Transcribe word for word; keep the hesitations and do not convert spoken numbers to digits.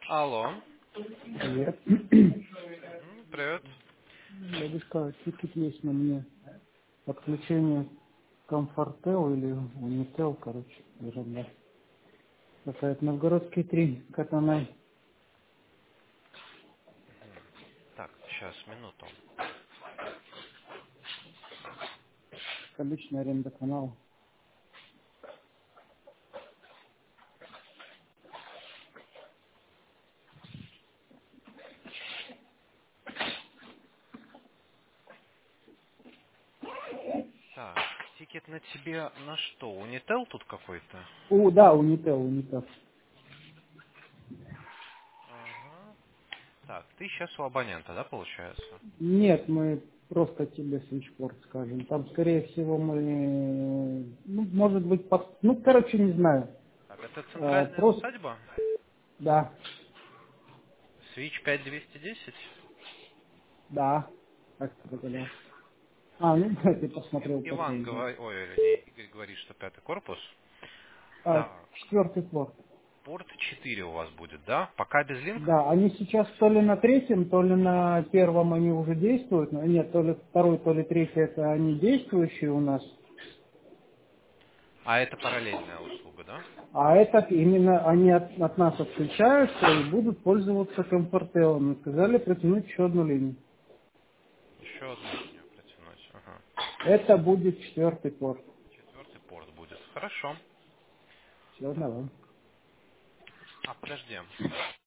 Алло. Привет. Мгм, привет. Дядюшка, тикет есть на мне. Подключение Комфортел или Унител, короче, уже да. Какая-то Новгородский три, Катанай. Так, сейчас, минуту. Обычная аренда канала. Так, тикет на тебе на что? Унител тут какой-то? О, да, Унител, Унител. Ага. Так, ты сейчас у абонента, да, получается? Нет, мы просто тебе свитчпорт скажем. Там, скорее всего, мы, ну, может быть, под... ну, короче, не знаю. Так, это Э, центральная просто, усадьба? да, Switch пять двести десять? да, как ты догадался. А, ну, ты И- посмотрел по Иван телевизору. говорит, ой, не, Игорь говорит, что пятый корпус. А, Так, четвертый порт. порт четыре у вас будет, да? Пока без линк? Да, они сейчас то ли на третьем, то ли на первом они уже действуют. но Нет, то ли второй, то ли третий это они действующие у нас. А это параллельная услуга, да? А это именно они от, от нас отключаются и будут пользоваться комфортелом. Сказали протянуть еще одну линию. Еще одну линию протянуть. Ага. Это будет четвертый порт. Четвертый порт будет. Хорошо. Все, Так. давай. А, подожди.